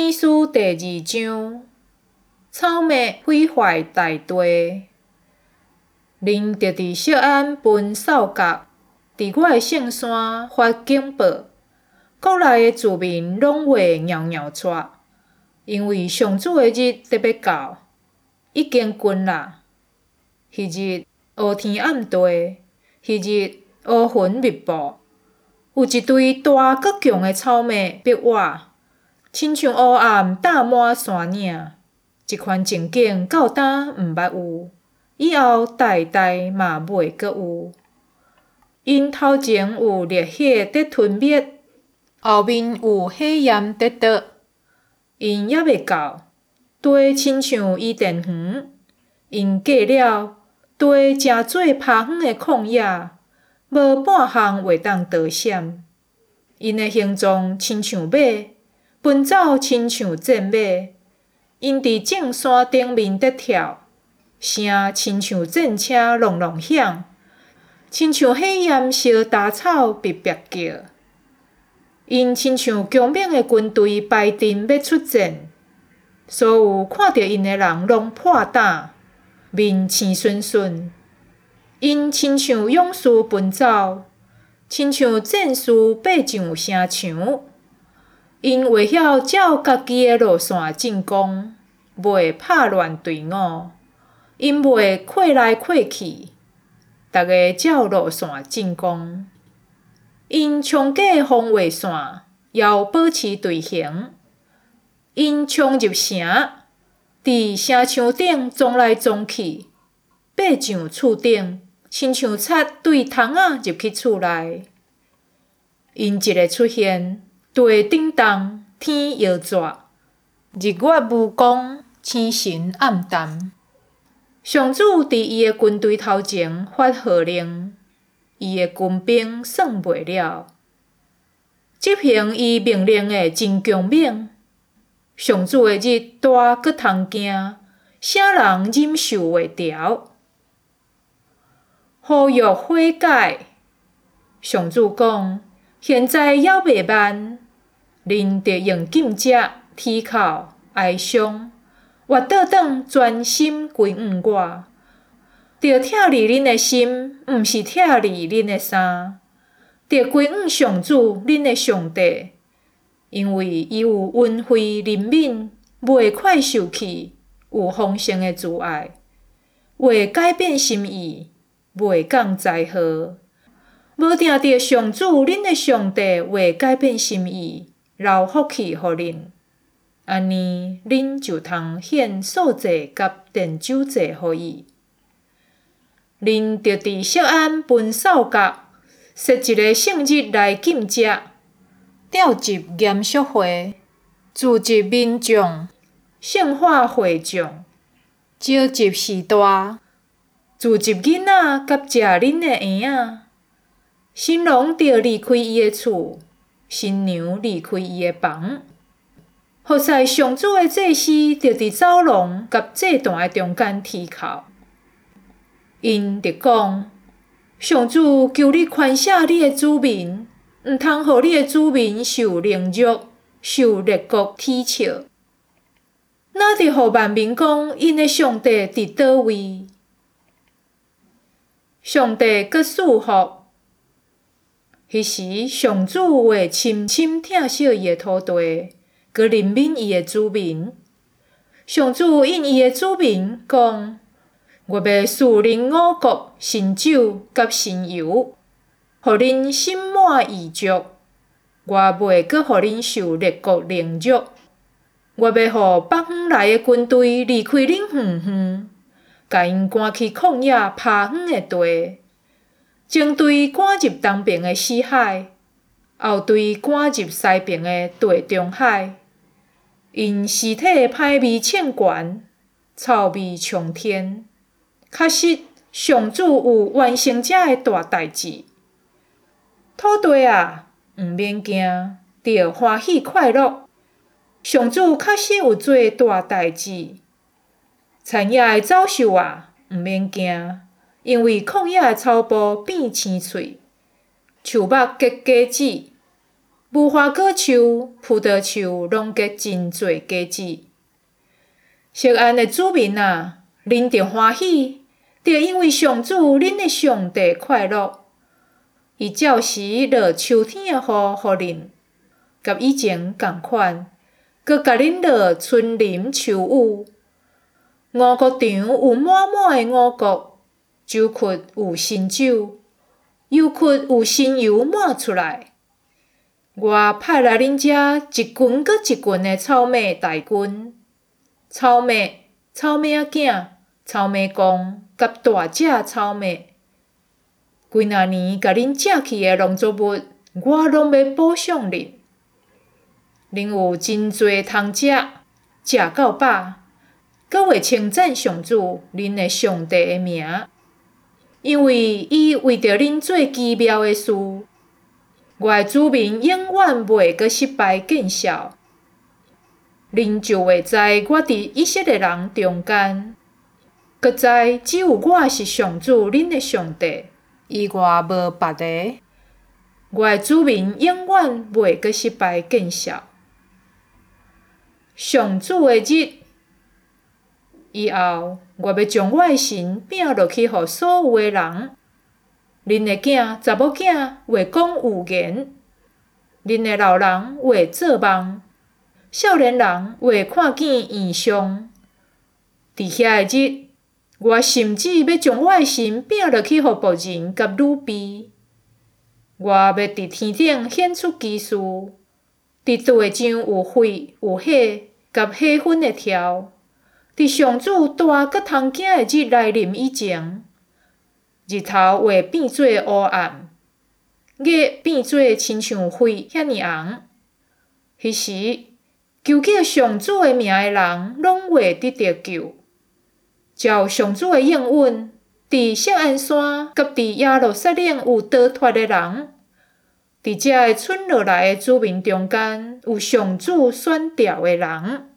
天书第2章，草莓毁坏大地。恁特伫锡安分扫角，伫我的圣山发警报，国内的居民拢会袅袅喘，因为上主的日得要到，已经近啦。迄日乌天暗地，迄日乌云密布，有一堆大搁强的草莓逼我，亲像乌暗搭满山岭。即款情景到今毋捌有，以后代代嘛袂阁有。因头前有烈火在吞灭，后面有火焰在倒。因还未到，地亲像伊甸园；因过了，地诚做拍远的旷野，无半项会当逃闪。因的形状亲像马，奔走亲像战马。因伫正山顶面在跳，声亲像战车隆隆响，亲像火焰烧杂草逼逼叫。因亲像强猛的军队排阵要出战，所有看到因的人拢破胆，面青顺顺。因亲像勇士奔走，亲像战士爬上城墙。因会晓照家己的路线进攻，袂拍乱队伍。因袂过来过去，逐个照路线进攻。因冲过防卫线，要保持队形。因冲入城，伫城墙顶撞来撞去，爬上厝顶，亲像贼对窗仔入去厝内。因一个出现，地震动，天摇蛇，日月无光，星辰暗淡。上主伫伊的军队头前发号令，伊的军兵算袂了。执行伊命令的真强猛。上主的日大搁通惊，啥人忍受袂牢？呼吁悔改。上主讲：现在还袂晚，恁得用禁食、啼哭、哀伤，活倒转，专心归向我。着疼离恁的心，毋是疼离恁的衫。着归向上主，恁的上帝，因为伊有恩惠怜悯，袂快受气，有丰盛的慈爱，袂改变心意，袂讲灾祸。无定着上主恁的上帝袂改变心意，留福气互恁。安尼，恁就通献素祭甲奠酒祭互伊。恁着伫锡安分扫角，设一个圣日来禁食，召集严肃会，聚集民众，圣化会众，召集士大，聚集囡仔甲食恁的婴仔。新郎着离开伊的厝，新娘离开伊的房。服侍上主的祭司着伫走廊甲祭坛的中间啼哭。因着讲：上主求你宽赦你的子民，毋通互你的子民受凌辱，受列国踢笑。哪得互万民讲因的上帝伫倒位？上帝阁赐福。迄时，上主会深深疼惜伊的土地，阁怜悯伊的子民。上主应伊的子民讲：我要赐恁五国新酒甲新油，互恁心满意足。我袂阁互恁受列国凌辱。我要互北方来的军队离开恁远远，甲因赶去旷野拍远的地。前队赶入东边的死海，后队赶入西边的地中海。因尸体歹味凊悬，臭味冲天。确实，上主有完成者的大代志。土地啊，毋免惊，着欢喜快乐。上主确实有做大代志。田野的走兽啊，毋免惊，因为旷野的草埔变青翠，树木结果子， 无花果树、葡萄树拢结真侪果子。錫安的子民啊，恁着欢喜，着因为上主恁的上帝快乐。伊照时落秋天的雨互恁，甲以前同款，佮甲恁落春林秋雨。五谷场有满满的五谷，酒窟有新酒，油窟有新油满出来。我派来恁遮一群佮一群的草莓大军，草莓仔囝、草莓公，甲大只草莓。规若年甲恁借去的农作物，我拢要补偿恁。恁有真侪通食，食到饱，阁会称赞上主恁的上帝的名，因为伊为着恁做奇妙的事。我的子民永远袂阁失败见效，恁就会知我伫以色列人中间，阁知只有我是上主恁的上帝，以外无别个。我的子民永远袂阁失败见效。上主的日以后，我要将我的神摒落去，互所有的人。恁的囝、查某囝会讲预言，恁的老人会做梦，少年人会看见异象。伫遐个日，我甚至要将我的神摒落去，互仆人甲女婢。我要伫天顶显出奇事，伫地上有血、有血，甲血粉的跳。伫上主大佮通行的日来临以前，日头会变做乌暗，月变做亲像血遐尼红。迄时，求叫上主的名的人，拢会得到救。照上主的应允，伫锡安山甲伫耶路撒冷有逃脱的人，伫遮的剩落来的子民中间，有上主选调的人。